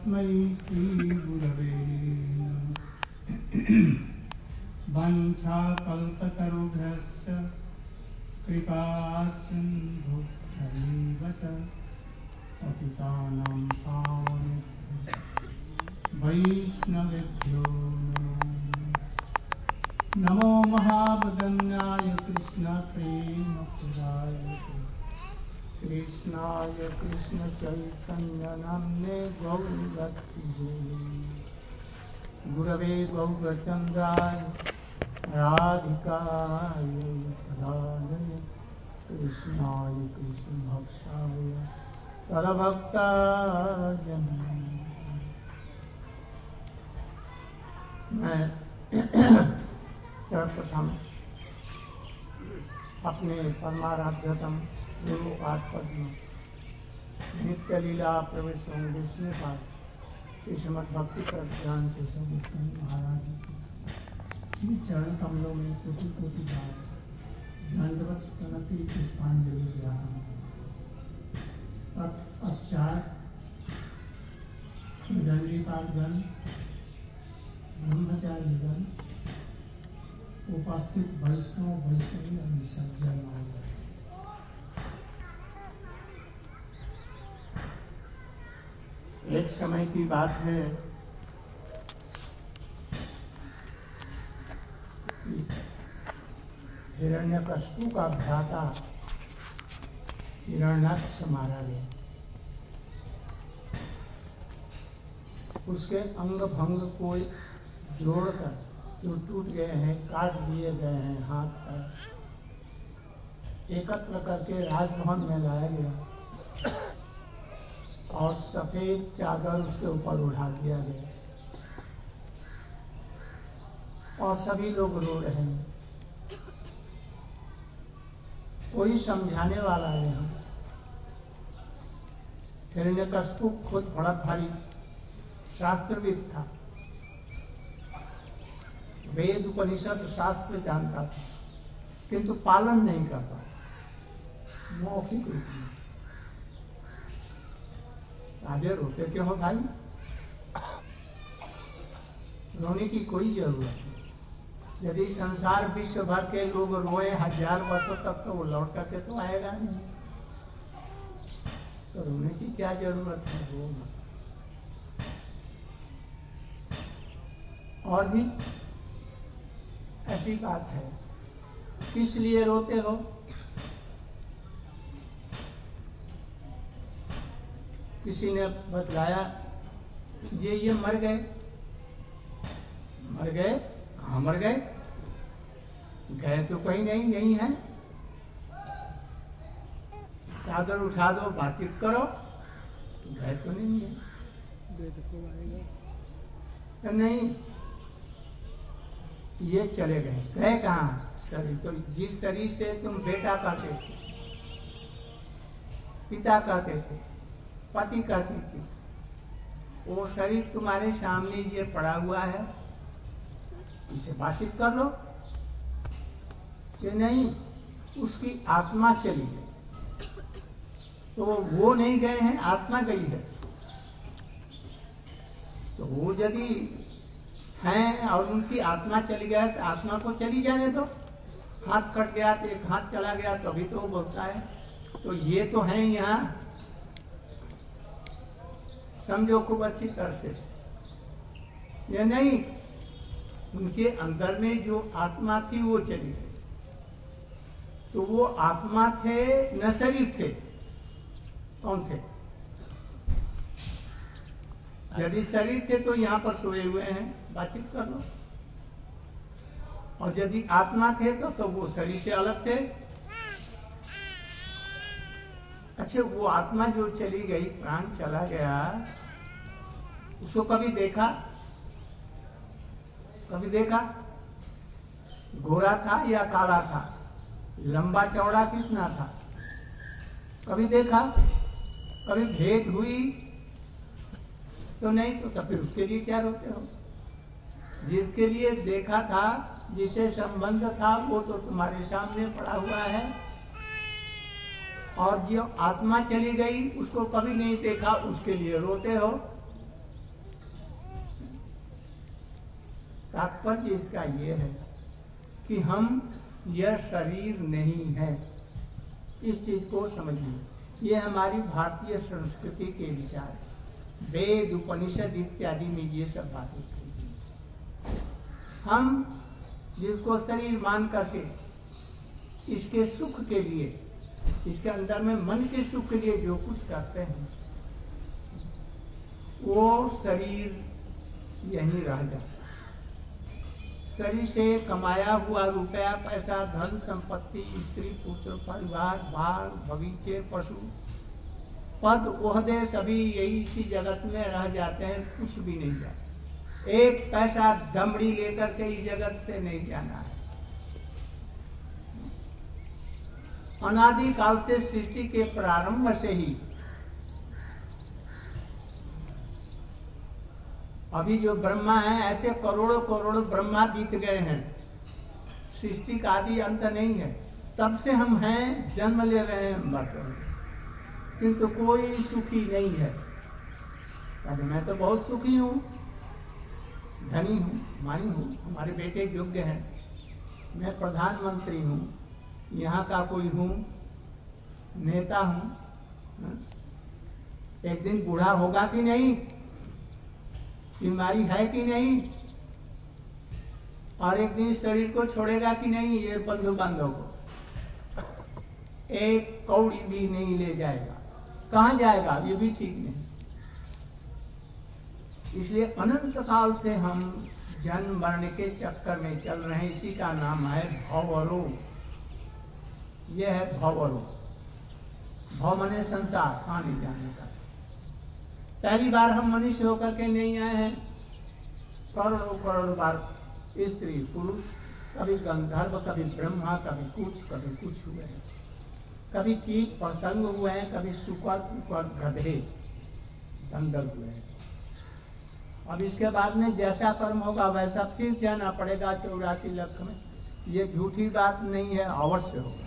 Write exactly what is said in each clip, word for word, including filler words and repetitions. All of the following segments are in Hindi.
तस्मै श्रीगुरवे नमः। वंशाकल्पतरुभ्यश्च कृपासिन्धुभ्यैव च पतितानां पावनेभ्यो वैष्णवेभ्यो नमो नमो महावदन्याय कृष्णप्रेमप्रदाय कृष्णाय कृष्ण चैतन्य नाम्ने गौरभक्तिजे गुरवे गौरचन्द्राय राधिकाय तदालय कृष्णाय कृष्ण भक्ताय तदभक्ताय मैं सर्वप्रथम अपने परमाराध्यतम गुरु पाद पद्म नित्य लीला प्रवेश विष्णु पाद श्री श्रीमद् भक्ति प्रज्ञान के स्वामी महाराज श्री चरण कमलों में कोटि कोटि बार दंडवत प्रणति पुष्पांजलि ज्ञान पश्चात दंडीपादगण ब्रह्मचारीगण उपस्थित वैष्णव वैष्णवी और सज्जन एक समय की बात है हिरण्यकशिपु का भ्राता हिरण्याक्ष मारा गया। उसके अंग भंग को जोड़कर जो टूट गए हैं, काट दिए गए हैं, हाथ पैर एकत्र करके राजभवन में लाया गया और सफेद चादर उसके ऊपर उठा दिया गया और सभी लोग रो रहे हैं। कोई समझाने वाला नहीं। हिरण्यकशिपु खुद बड़ा भारी शास्त्रविद था, वेद उपनिषद शास्त्र जानता था, किंतु पालन नहीं करता, मौखिक रूप में। राजे रोते क्यों हो भाई? रोने की कोई जरूरत नहीं। यदि संसार विश्व भर के लोग रोए हजार वर्षों तक तो वो लौट करके तो आएगा नहीं, तो रोने की क्या जरूरत है? रो मत। और भी ऐसी बात है, किस लिए रोते हो? किसी ने बतलाया ये ये मर गए। मर गए? कहाँ मर गए? गए तो कहीं नहीं, यही है। चादर उठा दो, बातचीत करो, गए तो नहीं है। तो नहीं, ये चले गए। गए कहाँ? शरीर। तो जिस शरीर से तुम बेटा कहते थे, पिता कहते थे, पति कहती थी, वो शरीर तुम्हारे सामने ये पड़ा हुआ है, इससे बातचीत कर लो। कि नहीं, उसकी आत्मा चली गई। तो वो नहीं गए हैं, आत्मा गई है। तो वो यदि हैं और उनकी आत्मा चली गया तो आत्मा को चली जाने दो। हाथ कट गया तो एक हाथ चला गया, तभी तो वो बोलता है। तो ये तो हैं यहाँ, समझो खूब अच्छी तरह से। ये नहीं, उनके अंदर में जो आत्मा थी वो चली गई। तो वो आत्मा थे न शरीर थे? कौन थे? यदि शरीर थे तो यहाँ पर सोए हुए हैं, बातचीत कर लो। और यदि आत्मा थे तो, तो वो शरीर से अलग थे। अच्छा, वो आत्मा जो चली गई, प्राण चला गया, उसको कभी देखा? कभी देखा? गोरा था या काला था? लंबा चौड़ा कितना था? कभी देखा? कभी भेंट हुई? तो नहीं। तो, तो फिर उसके लिए क्या रोते हो? जिसके लिए देखा था, जिसे संबंध था, वो तो तुम्हारे सामने पड़ा हुआ है। और जो आत्मा चली गई, उसको कभी नहीं देखा, उसके लिए रोते हो। तात्पर्य इसका यह है कि हम यह शरीर नहीं है। इस चीज को समझिए। ये हमारी भारतीय संस्कृति के विचार, वेद उपनिषद इत्यादि में ये सब बातें कही। हम जिसको शरीर मान करके इसके सुख के लिए, इसके अंदर में मन के सुख के लिए जो कुछ करते हैं, वो शरीर यहीं रह जाता। शरीर से कमाया हुआ रुपया, पैसा, धन संपत्ति, स्त्री पुत्र, परिवार, बाग बगीचे, पशु, पद ओहदे सभी यही इसी जगत में रह जाते हैं, कुछ भी नहीं जाता। एक पैसा दमड़ी लेकर के इस जगत से नहीं जाना है। अनादि काल से, सृष्टि के प्रारंभ से ही अभी जो ब्रह्मा है, ऐसे करोड़ों करोड़ों ब्रह्मा बीत गए हैं। सृष्टि का आदि अंत नहीं है। तब से हम हैं, जन्म ले रहे हैं, मर रहे हैं, किंतु कोई सुखी नहीं है। अरे मैं तो बहुत सुखी हूं, धनी हूं, मानी हूं, हमारे बेटे योग्य हैं, मैं प्रधानमंत्री हूं, यहां का कोई हूं, नेता हूं। एक दिन बूढ़ा होगा कि नहीं, बीमारी है कि नहीं, और एक दिन शरीर को छोड़ेगा कि नहीं, ये बंधु बांधव को एक कौड़ी भी नहीं ले जाएगा। कहां जाएगा ये भी ठीक नहीं। इसलिए अनंत काल से हम जन्म मरण के चक्कर में चल रहे हैं। इसी का नाम है भवरोग। यह है भवरोग। भव माने संसार, आने जाने का। पहली बार हम मनुष्य होकर के नहीं आए हैं। करोड़ों करोड़ बार स्त्री पुरुष, कभी गंधर्व, कभी ब्रह्मा, कभी कुछ कभी कुछ हुए हैं, कभी कीट पतंग हुए हैं, कभी सुकर कुकर गधे दंडल हुए हैं। अब इसके बाद में जैसा कर्म होगा वैसा फिर जाना पड़ेगा चौरासी लाख में। ये झूठी बात नहीं है, अवश्य होगा।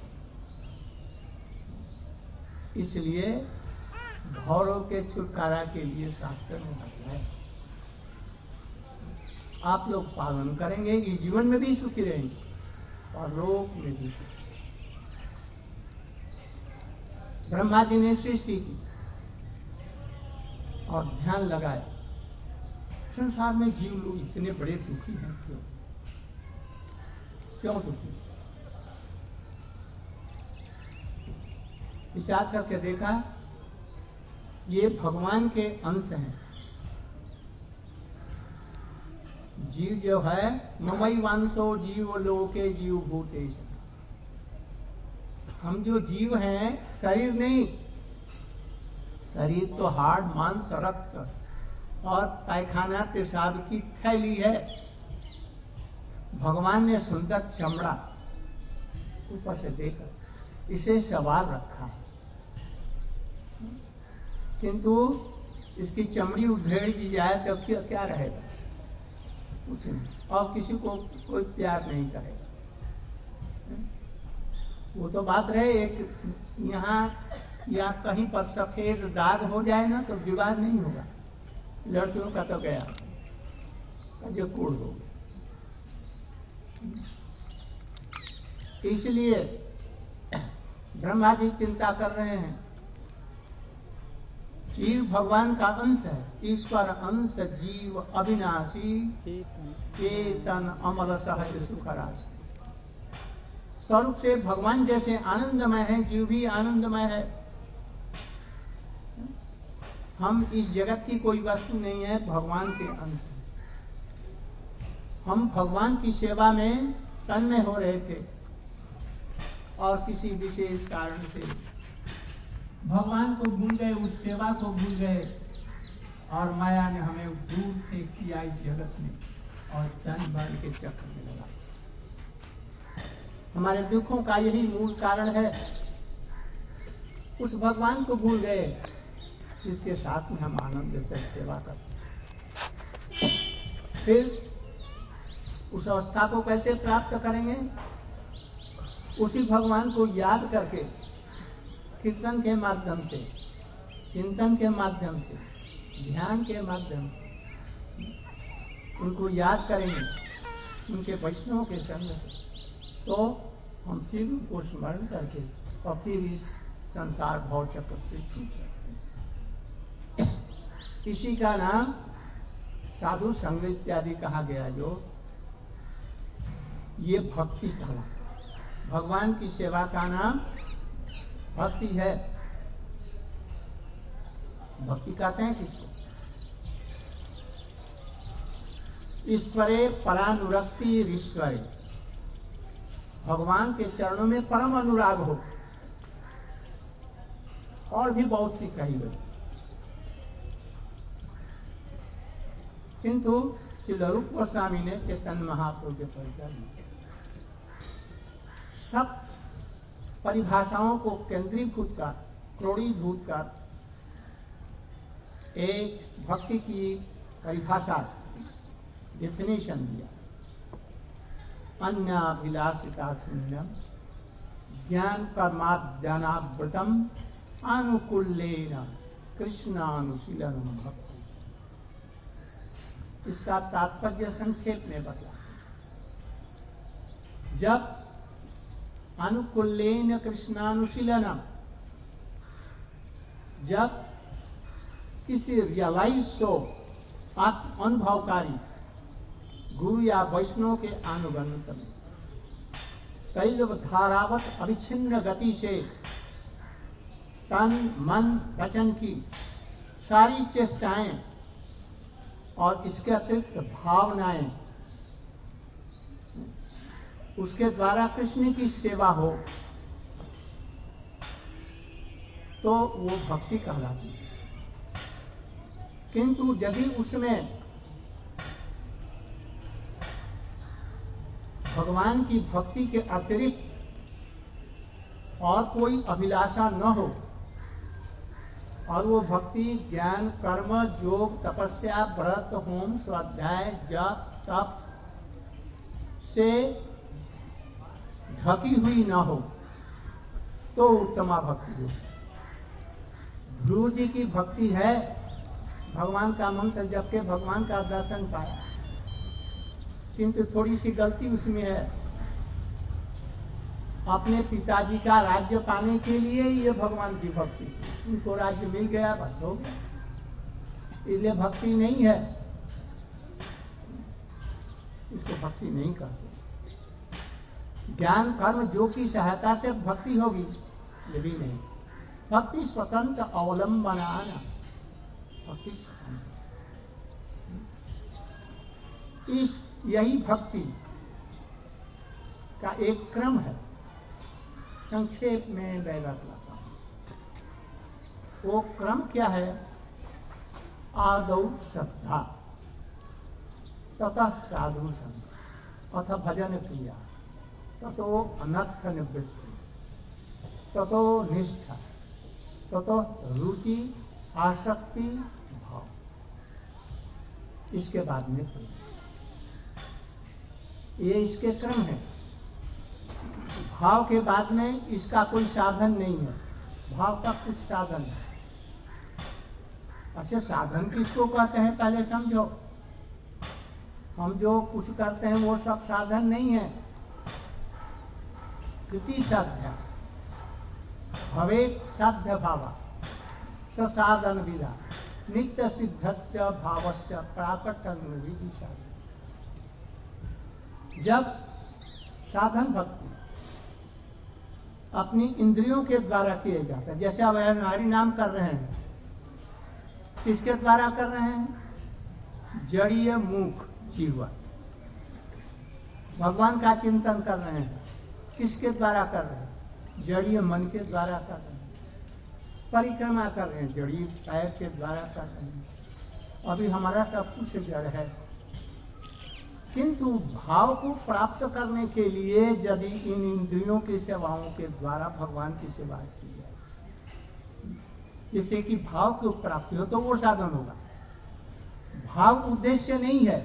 इसलिए भौरों के छुटकारा के लिए शास्त्र में बताया, आप लोग पालन करेंगे, इस जीवन में भी सुखी रहेंगे और लोक में भी सुखी। ब्रह्मा जी ने सृष्टि की और ध्यान लगाया, संसार में जीव लोग इतने बड़े दुखी हैं, क्यों क्यों दुखी? विचार करके देखा, ये भगवान के अंश हैं। जीव जो है, ममई वांसो जीव लोके जीव भूतेश। हम जो जीव हैं, शरीर नहीं, शरीर तो हाड़ मांस रक्त और पैखाना पेशाब की थैली है। भगवान ने सुंदर चमड़ा ऊपर से देकर इसे सवार रखा, किंतु इसकी चमड़ी उधेड़ दी जाए तो क्या क्या रहेगा? कुछ नहीं, और किसी को कोई प्यार नहीं करेगा। वो तो बात रहे, एक यहाँ या कहीं पर सफेद दाग हो जाए ना तो विवाह नहीं होगा। लड़कियों का तो गया, जो कूड़ हो गया। इसलिए ब्रह्मा जी चिंता कर रहे हैं। जीव भगवान का अंश है, ईश्वर अंश, जीव अविनाशी चेतन अमर सहज सुखराज। स्वरूप से भगवान जैसे आनंदमय है, जीव भी आनंदमय है। हम इस जगत की कोई वस्तु नहीं है, भगवान के अंश है। हम भगवान की सेवा में तन्मय हो रहे थे और किसी विशेष कारण से भगवान को भूल गए, उस सेवा को भूल गए, और माया ने हमें दूर से किया इस जगत में और जन्म मरण के चक्र में लगा। हमारे दुखों का यही मूल कारण है। उस भगवान को भूल गए जिसके साथ में हम आनंद से सेवा करते। फिर उस अवस्था को कैसे प्राप्त करेंगे? उसी भगवान को याद करके, कीर्तन के माध्यम से, चिंतन के माध्यम से, ध्यान के माध्यम से, उनको याद करेंगे उनके वैष्णव के संग से, तो हम फिर उनको स्मरण करके और फिर इस संसार भव चक्र से छूट सकते हैं। इसी का नाम साधु संग इत्यादि कहा गया। जो ये भक्ति कहलाता है। भगवान की सेवा का नाम भक्ति है। भक्ति कहते हैं किसको? ईश्वरे परानुरक्ति ईश्वरे, भगवान के चरणों में परम अनुराग हो। और भी बहुत सी कही गई, किंतु श्री रूप गोस्वामी ने चैतन्य महाप्रभु के परिचय दिए। सब परिभाषाओं को केंद्रीभूत कर, क्रोड़ीभूत कर एक भक्ति की परिभाषा, डेफिनेशन दिया। अन्याभिलाषिता शून्यम ज्ञान कर्माद्यानावृतम अनुकूलेन कृष्णानुशीलनम भक्ति। इसका तात्पर्य संक्षेप में बता। जब अनुकूलेन कृष्णानुशीलनम, जब किसी रियलाइज सो आत्म अनुभवकारी गुरु या वैष्णव के अनुगमन में तैलव धारावत अविच्छिन्न गति से तन मन वचन की सारी चेष्टाएं और इसके अतिरिक्त भावनाएं उसके द्वारा कृष्ण की सेवा हो, तो वो भक्ति कहलाती है। किंतु यदि उसमें भगवान की भक्ति के अतिरिक्त और कोई अभिलाषा न हो, और वो भक्ति ज्ञान कर्म योग तपस्या व्रत होम स्वाध्याय जप तप से ढकी हुई न हो, तो उत्तमा भक्ति हो। ध्रुव जी की भक्ति है, भगवान का मंत्र जप के भगवान का दर्शन पाया, किंतु थोड़ी सी गलती उसमें है। अपने पिताजी का राज्य पाने के लिए ये भगवान की भक्ति, उनको राज्य मिल गया बस हो गया, इसलिए भक्ति नहीं है, इसको भक्ति नहीं कहते। ज्ञान कर्म जो की सहायता से भक्ति होगी, ये भी नहीं। भक्ति स्वतंत्र अवलंबनाना, भक्ति स्वतंत्र, इस यही भक्ति का एक क्रम है। संक्षेप में मैं बतलाता हूं। वो क्रम क्या है? आदौ श्रद्धा, ततः साधु संग, अथ भजन क्रिया, ततो अनर्थ निवृत्ति, ततो निष्ठा, ततो रुचि आसक्ति भाव, इसके बाद में प्रेम। ये इसके क्रम है। भाव के बाद में इसका कोई साधन नहीं है, भाव का कुछ साधन है। अच्छा, साधन किसको कहते हैं पहले समझो। हम जो कुछ करते हैं वो सब साधन नहीं है। कृति साध्या भवेत् साध्य भावा ससाधन विधा नित्य सिद्धस्य भावस्य प्राकटन विधि साधन। जब साधन भक्ति अपनी इंद्रियों के द्वारा किए जाता है, जैसे अब हरि नाम कर रहे हैं, किसके द्वारा कर रहे हैं? जड़ीय मुख जीवन। भगवान का चिंतन कर रहे हैं, किसके द्वारा कर रहे हैं? जड़ीय मन के द्वारा कर रहे हैं। परिक्रमा कर रहे हैं, जड़ीय पैर के द्वारा कर रहे हैं। अभी हमारा सब कुछ जड़ है, किंतु भाव को प्राप्त करने के लिए यदि इन इंद्रियों की सेवाओं के द्वारा भगवान की सेवा की जाए, जिससे कि भाव की प्राप्ति हो, तो वो साधन होगा। भाव उद्देश्य नहीं है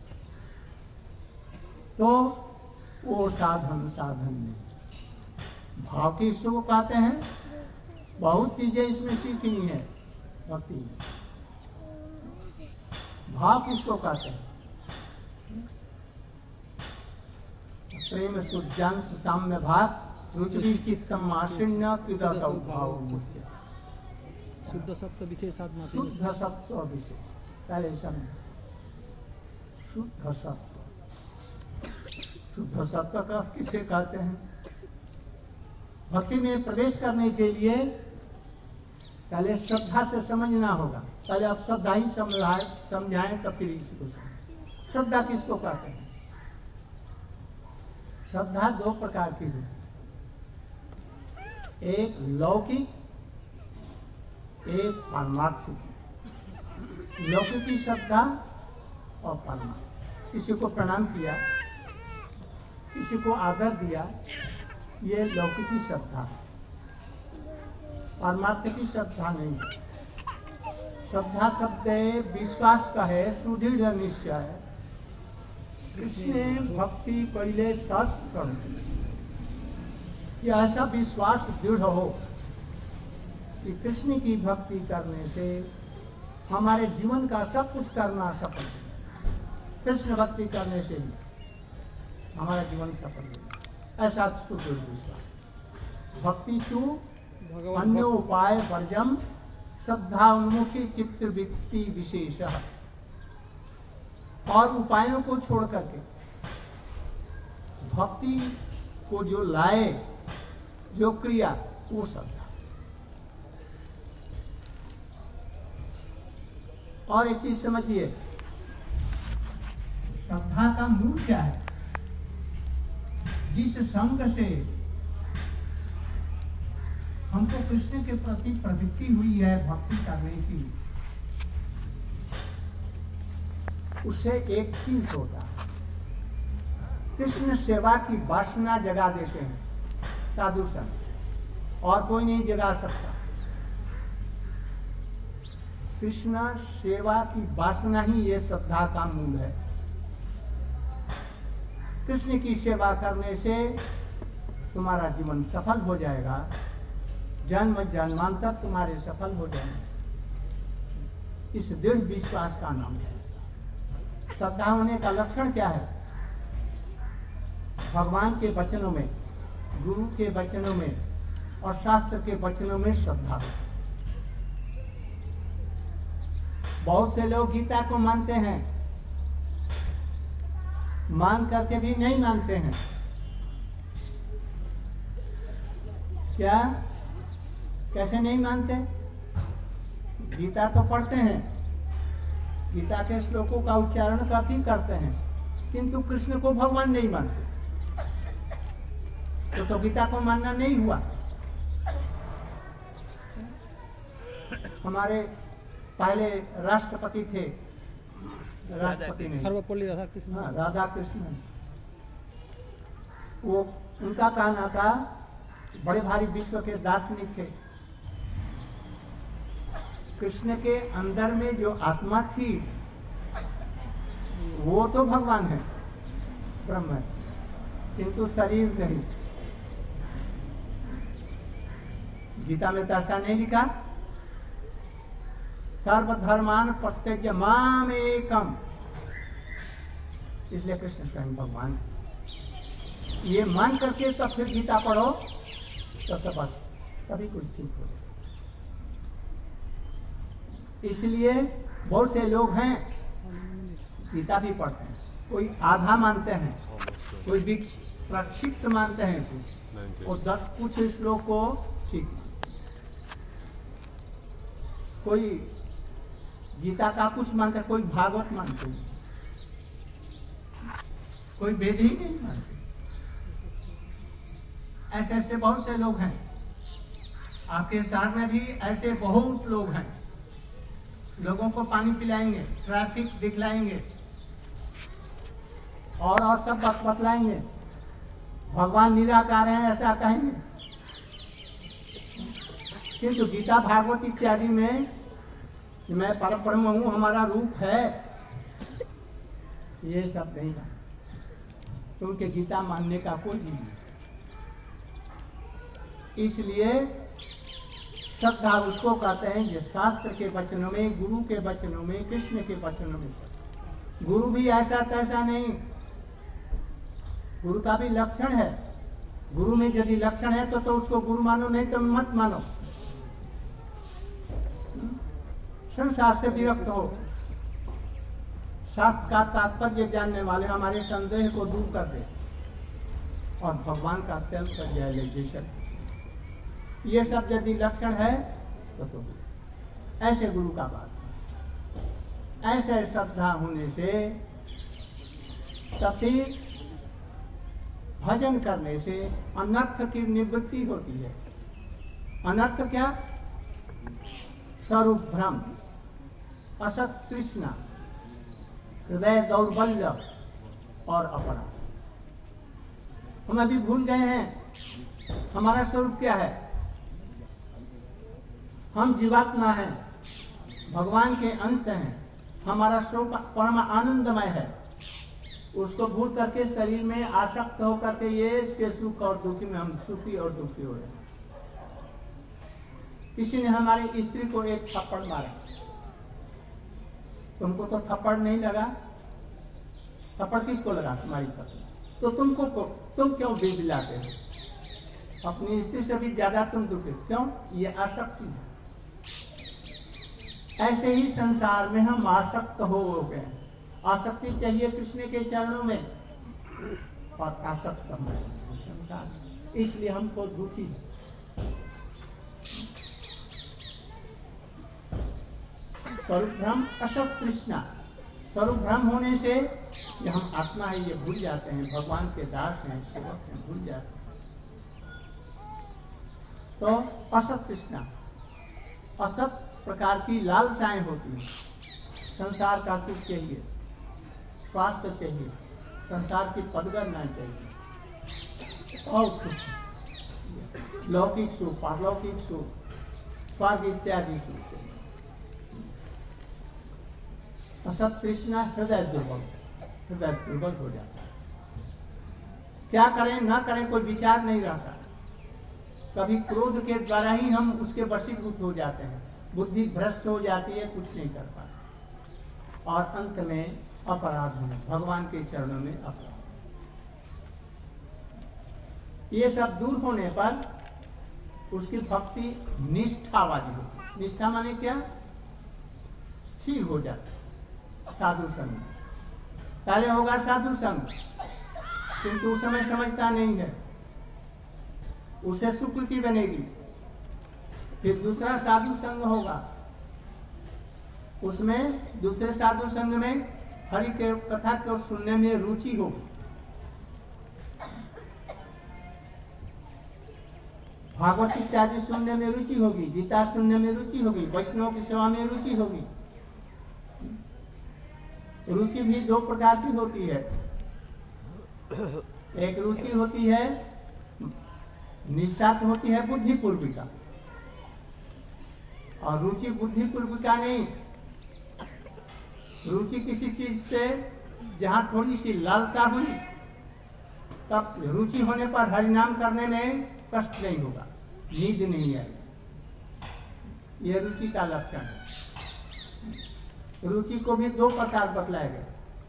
तो वो साधन साधन नहीं। भाव की इसको कहते हैं, बहुत चीजें इसमें सीखनी है भक्ति में। भाव किसको कहते हैं? प्रेम सुज्ञांश साम्य भाग रुचि चित्तम आशीर्ण कृत सौभाव मुच्य। शुद्ध सत्व विशेषाद मात्र। शुद्ध सत्व विशेष, पहले समझ। शुद्ध सत्व, शुद्ध सत्व का किसे कहते हैं? भक्ति में प्रवेश करने के लिए पहले श्रद्धा से समझना होगा। पहले आप श्रद्धा ही समझाएं समझाएं तब फिर इसको समझें। श्रद्धा किसको कहते हैं? श्रद्धा दो प्रकार की होती है, एक लौकिक, एक पारमार्थिक। लौकिक की श्रद्धा और परमार्थ। किसी को प्रणाम किया, किसी को आदर दिया, ये लौकिक की श्रद्धा है। परमार्थ की श्रद्धा नहीं है। श्रद्धा शब्द विश्वास का है, सुदृढ़ निश्चय है। कृष्ण भक्ति पहले सत कर, यह ऐसा विश्वास दृढ़ हो कि कृष्ण की भक्ति करने से हमारे जीवन का सब कुछ करना सफल है। कृष्ण भक्ति करने से ही हमारा जीवन सफल है, ऐसा सुदृढ़ विश्वास। भक्ति तू अन्य उपाय वर्जम श्रद्धा उन्मुखी चित्त विस्ति विशेष। और उपायों को छोड़ करके भक्ति को जो लाए, जो क्रिया, वो श्रद्धा। और एक चीज समझिए, श्रद्धा का मूल क्या है? जिस संग से हमको कृष्ण के प्रति प्रवृत्ति हुई है भक्ति करने की, उससे एक चीज होता है, कृष्ण सेवा की वासना जगा देते हैं साधु संत, और कोई नहीं जगा सकता। कृष्ण सेवा की वासना ही ये श्रद्धा का मूल है। कृष्ण की सेवा करने से तुम्हारा जीवन सफल हो जाएगा, जन्म जन्मांतर तुम्हारे सफल हो जाएंगे। इस दृढ़ विश्वास का नाम है श्रद्धा। होने का लक्षण क्या है? भगवान के वचनों में, गुरु के वचनों में और शास्त्र के वचनों में श्रद्धा। बहुत से लोग गीता को मानते हैं, मान करके भी नहीं मानते हैं। क्या? कैसे नहीं मानते? गीता तो पढ़ते हैं, गीता के श्लोकों का उच्चारण काफी करते हैं, किंतु कृष्ण को भगवान नहीं मानते। तो, तो गीता को मानना नहीं हुआ। हमारे पहले राष्ट्रपति थे, राष्ट्रपति ने सर्वपल्ली राधाकृष्ण, हाँ, राधा कृष्ण, वो उनका कहना था, बड़े भारी विश्व के दार्शनिक थे, कृष्ण के अंदर में जो आत्मा थी वो तो भगवान है, ब्रह्म है, किंतु शरीर नहीं। गीता में तो ऐसा नहीं लिखा, सर्वधर्मान प्रत्यज्य माम एकम, इसलिए कृष्ण स्वयं भगवान है। ये मान करके तब फिर गीता पढ़ो तो, तो बस तभी कुछ ठीक हो। इसलिए बहुत से लोग हैं गीता भी पढ़ते हैं, कोई आधा मानते हैं, कोई प्रक्षिप्त मानते हैं, कुछ और दस कुछ श्लोक को ठीक, कोई गीता का कुछ मानते, कोई भागवत मानते, कोई वेद ही नहीं मानते। ऐसे ऐसे बहुत से लोग हैं, आपके शहर में भी ऐसे बहुत लोग हैं। लोगों को पानी पिलाएंगे, ट्रैफिक दिखलाएंगे और और सब बात बतलाएंगे, भगवान निराकार हैं ऐसा कहेंगे, किंतु गीता भागवत इत्यादि में मैं परब्रह्म हूं, हमारा रूप है, ये सब नहीं है। तो उनके गीता मानने का कोई नहीं है। इसलिए श्रद्धा उसको कहते हैं जो शास्त्र के वचनों में, गुरु के वचनों में, कृष्ण के वचनों में। गुरु भी ऐसा तैसा नहीं, गुरु का भी लक्षण है। गुरु में यदि लक्षण है तो तो उसको गुरु मानो, नहीं तो मत मानो। संसार से विरक्त हो। शास्त्र का तात्पर्य जानने वाले हमारे संदेह को दूर कर दे और भगवान का सेल्फ रियलाइजेशन, ये सब यदि लक्षण है तो तो ऐसे गुरु का बात है। ऐसे श्रद्धा होने से तभी भजन करने से अनर्थ की निवृत्ति होती है। अनर्थ क्या? स्वरूप भ्रम, असत तृष्णा, हृदय दौर्बल्य और अपराध। हम अभी भूल गए हैं हमारा स्वरूप क्या है। हम जीवात्मा हैं, भगवान के अंश हैं। हमारा स्वरूप परम आनंदमय है। उसको भूल करके शरीर में आसक्त होकर के ये इसके सुख और दुखी में हम सुखी और दुखी हो रहे हैं। किसी ने हमारी स्त्री को एक थप्पड़ मारा, तुमको तो थप्पड़ नहीं लगा। थप्पड़ किसको लगा? तुम्हारी पत्नी। तो तुमको तुम क्यों बिलबिलाते हो? अपनी स्त्री से भी ज्यादा तुम दुखी क्यों? ये आसक्ति है। ऐसे ही संसार में हम आसक्त हो गए। आसक्ति चाहिए कृष्ण के चरणों में और आसक्त हमारे संसार, इसलिए हमको दुखी है। स्वरूप भ्रम, असत तृष्णा। स्वरूप भ्रम होने से ये हम आत्मा है ये भूल जाते हैं, भगवान के दास हैं, सेवक हैं, भूल जाते हैं। तो असत तृष्णा, असत प्रकार की लालसाएं होती हैं। संसार का सुख चाहिए, स्वास्थ्य चाहिए, संसार की पदगणना चाहिए और कुछ लौकिक सुख, पारलौकिक सुख, स्वर्ग इत्यादि सुख चाहिए। असत तृष्णा, हृदय दुर्बल, हृदय दुर्बल हो जाता है। क्या करें ना करें कोई विचार नहीं रहता। कभी क्रोध के द्वारा ही हम उसके वशीभूत हो जाते हैं, बुद्धि भ्रष्ट हो जाती है, कुछ नहीं कर पाते और अंत में अपराध होने, भगवान के चरणों में अपराध। ये सब दूर होने पर उसकी भक्ति निष्ठावादी होती। निष्ठा माने क्या? स्थिर हो जाता है साधु संग। पहले होगा साधु संग, किंतु उस समय समझता नहीं है, उसे सुकृति बनेगी। फिर दूसरा साधु संग होगा, उसमें दूसरे साधु संग में हरि के कथा को सुनने में रुचि होगी। भागवत इत्यादि सुनने में रुचि होगी, गीता सुनने में रुचि होगी, वैष्णव की सेवा में रुचि होगी। रुचि भी दो प्रकार की होती है। एक रुचि होती है निष्ठा होती है बुद्धिपूर्विका, और रुचि बुद्धिपूर्विका नहीं। रुचि किसी चीज से जहां थोड़ी सी लालसा हुई, तब रुचि होने पर हरिनाम करने में कष्ट नहीं होगा, नींद नहीं आएगी। यह रुचि का लक्षण है। रुचि को भी दो प्रकार बतलाए गए।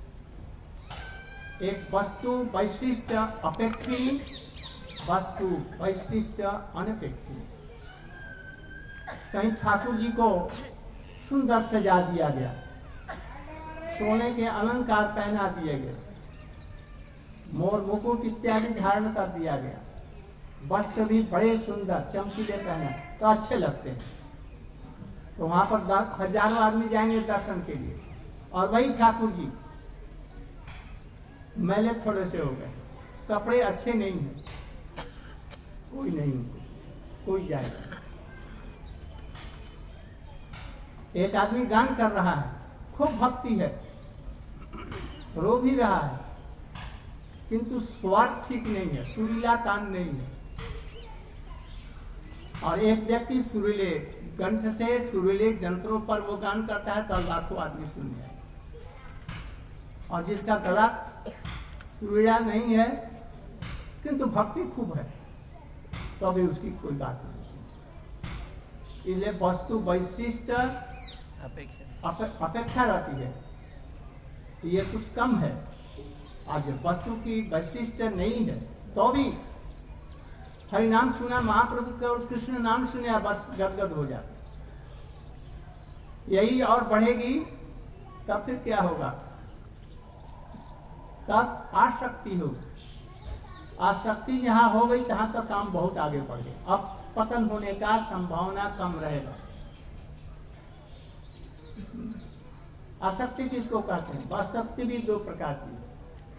एक वस्तु वैशिष्ट अपेक्षी, वस्तु वैशिष्ट अनपेक्षी। कहीं ठाकुर जी को सुंदर सजा दिया गया, सोने के अलंकार पहना दिए गए, मोर मुकुट इत्यादि धारण कर दिया गया, वस्त्र भी बड़े सुंदर चमकीले पहना तो अच्छे लगते हैं। तो वहां पर हजारों आदमी जाएंगे दर्शन के लिए, और वही ठाकुर जी मैले थोड़े से हो गए, कपड़े अच्छे नहीं हैं, कोई नहीं, कोई जाएगा। एक आदमी गान कर रहा है, खूब भक्ति है, रो भी रहा है, किंतु स्वार्थ ठीक नहीं है, सुरीला तान नहीं है। और एक व्यक्ति सुरीले कंठ से सुरीले यंत्रों पर वो गान करता है तो लाखों आदमी सुन जाए, और जिसका गला सुरीला नहीं है किंतु भक्ति खूब है तो अभी उसकी कोई बात नहीं सुनती। इसलिए वस्तु वैशिष्ट अपेक्षा रहती है, ये कुछ कम है, आज वस्तु की वैशिष्ट नहीं है तो भी हरि नाम सुना, महाप्रभु का और कृष्ण नाम सुने, बस गदगद हो जाते। यही और बढ़ेगी तब फिर क्या होगा? तब आसक्ति होगी। आसक्ति जहां हो गई तहां तक काम बहुत आगे बढ़ गया। अब पतन होने का संभावना कम रहेगा। आसक्ति किसको कहते हैं? आसक्ति भी दो प्रकार की है।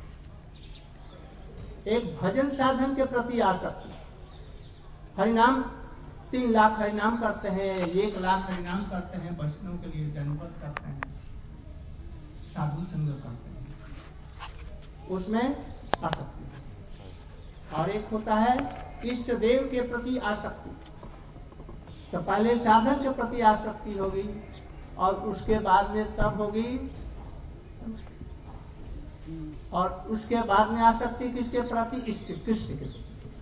एक भजन साधन के प्रति आसक्ति, हरिनाम तीन लाख हरिनाम करते हैं, एक लाख हरिनाम करते हैं, वैष्णव के लिए दंडवत करते हैं, साधु संग करते हैं, उसमें आसक्ति। और एक होता है इष्ट देव के प्रति आसक्ति। तो पहले साधन के प्रति आसक्ति होगी और उसके बाद में तब होगी, और उसके बाद में आसक्ति किसके प्रति? इष्ट कृष्ण के प्रति।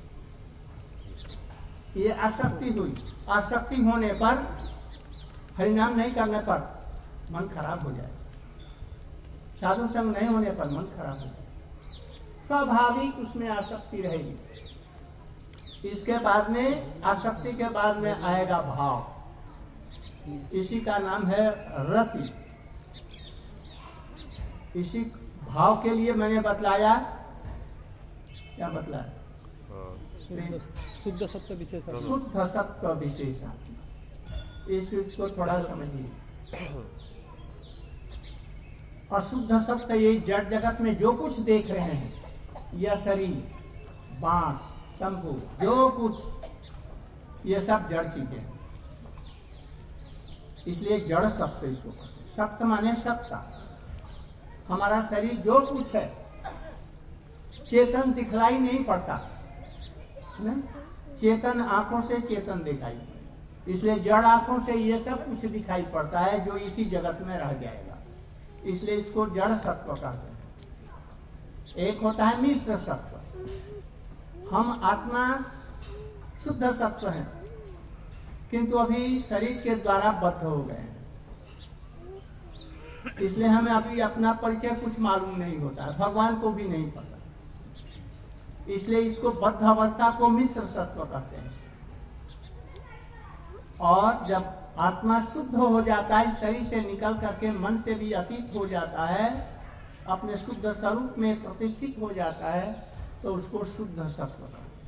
ये आसक्ति हुई। आसक्ति होने पर, हरिनाम नहीं करने पर मन खराब हो जाए, साधु संग नहीं होने पर मन खराब हो जाए, स्वाभाविक उसमें आसक्ति रहेगी। इसके बाद में, आसक्ति के बाद में आएगा भाव। इसी का नाम है रति। इसी भाव के लिए मैंने बतलाया, क्या बतलाया? शुद्ध सत्व विशेषण। शुद्ध सत्व विशेषण, इस को थोड़ा समझिए। अशुद्ध सत्व ये जड़ जगत में जो कुछ देख रहे हैं, यह शरीर, बांस, तंबू, जो कुछ, ये सब जड़ चीजें हैं। इसलिए जड़ सत्व इसको कहते हैं। सत्व माने सत्ता। हमारा शरीर जो कुछ है, चेतन दिखलाई नहीं पड़ता, नहीं? चेतन आंखों से चेतन दिखाई, इसलिए जड़ आंखों से ये सब कुछ दिखाई पड़ता है जो इसी जगत में रह जाएगा, इसलिए इसको जड़ सत्व कहते हैं। एक होता है मिश्र सत्व। हम आत्मा शुद्ध सत्व है, किंतु अभी शरीर के द्वारा बद्ध हो गए हैं, इसलिए हमें अभी अपना परिचय कुछ मालूम नहीं होता है, भगवान को भी नहीं पता, इसलिए इसको बद्ध अवस्था को मिश्र सत्व कहते हैं। और जब आत्मा शुद्ध हो जाता है, शरीर से निकल करके मन से भी अतीत हो जाता है, अपने शुद्ध स्वरूप में प्रतिष्ठित हो जाता है, तो उसको शुद्ध सत्व कहते हैं।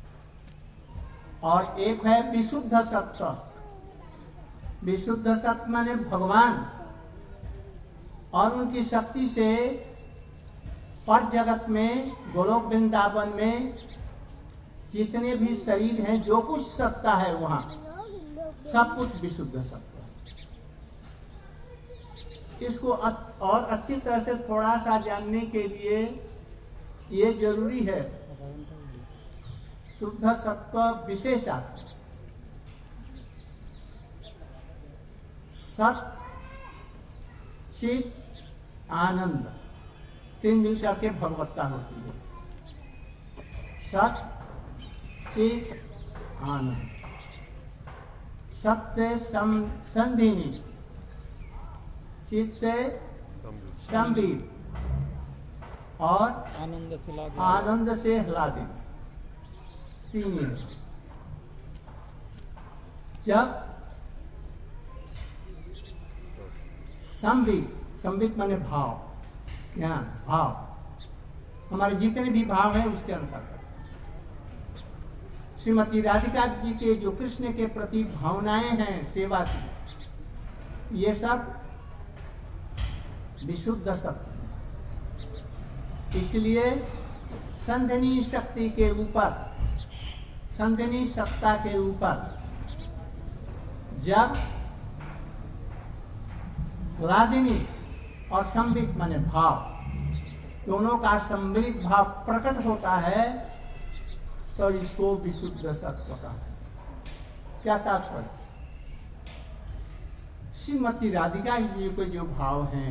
और एक है विशुद्ध सत्व। विशुद्ध सत्व माने भगवान और उनकी शक्ति से पर जगत में, गोलोक वृंदावन में जितने भी शरीर हैं, जो कुछ सत्ता है वहां, सब कुछ विशुद्ध सत्व है। इसको और अच्छी तरह से थोड़ा सा जानने के लिए ये जरूरी है, शुद्ध सत्व विशेषा, सत, चित, आनंद, तीन मिल करके भगवत्ता होती है। सत, चित, आनंद। सत से सम संधिनी, चित से संबित, और आनंद से लादे। आनंद से ह्लादे, तीन है। जब संबित, संबित माने भाव, ज्ञान, भाव, हमारे जितने भी भाव है उसके अंतर्गत श्रीमती राधिका जी के जो कृष्ण के प्रति भावनाएं हैं, सेवा की, ये सब विशुद्ध सत्व। इसलिए संधिनी शक्ति के ऊपर, संधिनी सत्ता के ऊपर जब ह्लादिनी और संबित माने भाव, दोनों का सम्मिलित भाव प्रकट होता है, तो इसको विशुद्ध सत्व कहते हैं। क्या तात्पर्य? श्रीमती राधिका जी के जो भाव हैं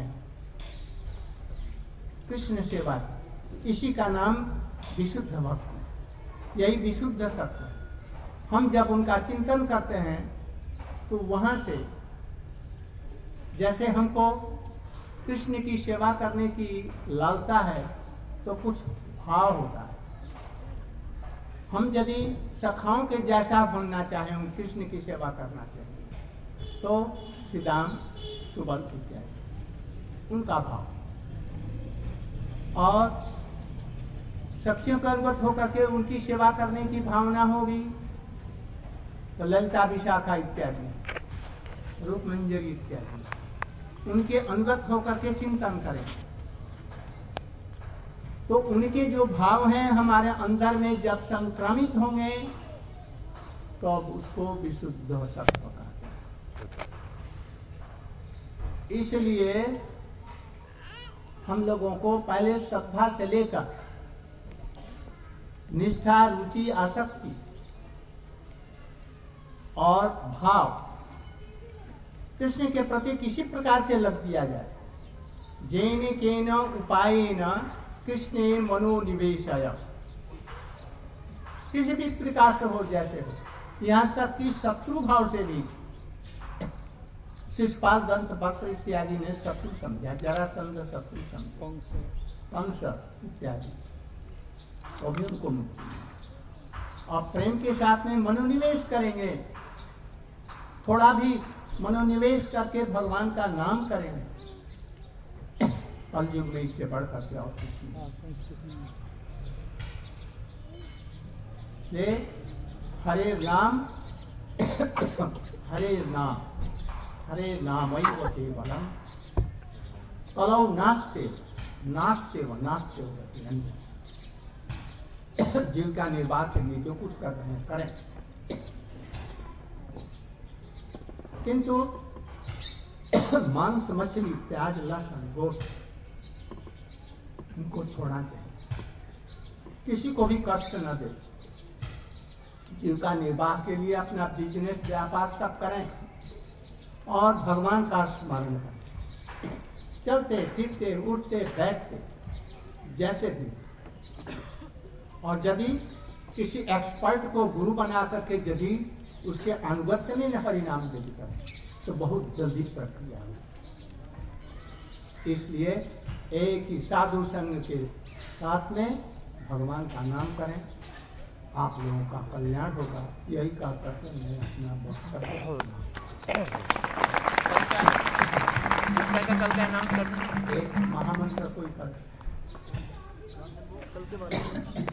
कृष्ण सेवा, इसी का नाम विशुद्ध भक्ति, यही विशुद्ध सत्व है। हम जब उनका चिंतन करते हैं तो वहां से, जैसे हमको कृष्ण की सेवा करने की लालसा है, तो कुछ भाव होता है। हम यदि सखाओं के जैसा बनना चाहें, हम कृष्ण की सेवा करना चाहें, तो सिदाम सुबल इत्यादि उनका भाव, और सखियों का अनुगत होकर के उनकी सेवा करने की भावना होगी तो ललिता विशाखा इत्यादि, रूपमंजरी इत्यादि उनके अनुगत होकर के चिंतन करें, तो उनके जो भाव हैं हमारे अंदर में जब संक्रमित होंगे तो अब उसको विशुद्ध सत्व कहते हैं। इसलिए हम लोगों को पहले श्रद्धा से लेकर निष्ठा, रुचि, आसक्ति और भाव कृष्ण के प्रति किसी प्रकार से लग दिया जाए। जेन केन उपायेन कृष्णे मनोनिवेशय, किसी भी प्रकार से हो, जैसे हो, यहां तक कि शत्रु भाव से भी शिषपाल, दंत वक्र इत्यादि ने शत्रु समझा, जरासंध शत्रु समझा, कंस इत्यादि, तो भी उनको मुक्ति मिली। और प्रेम के साथ में मनोनिवेश करेंगे, थोड़ा भी मनोनिवेश करके भगवान का नाम करेंगे, कलयुग में इससे बढ़कर के और कुछ नहीं। से हरे नाम हरे नाम हरे नामई व केवलम कलौ नास्ते नास्ते व नास्ते व जीविका निर्वाह के लिए जो कुछ कर रहे हैं करें, किंतु मांस, मछली, प्याज, लहसुन, गोश्त इनको छोड़ना चाहिए, किसी को भी कष्ट न दे। जीविका निर्वाह के लिए अपना बिजनेस, व्यापार सब करें और भगवान का स्मरण करें, चलते फिरते उठते बैठते जैसे भी। और यदि किसी एक्सपर्ट को गुरु बना करके यदि उसके अनुगत्य में हरिनाम यदि करें तो बहुत जल्दी प्रक्रिया है। इसलिए एक ही साधु संघ के साथ में भगवान का नाम करें, आप लोगों का कल्याण होगा। यही कहा करते मैं अपना वक्तव्य कल का नाम करना, एक महामंत्र कोई कर कल के बाद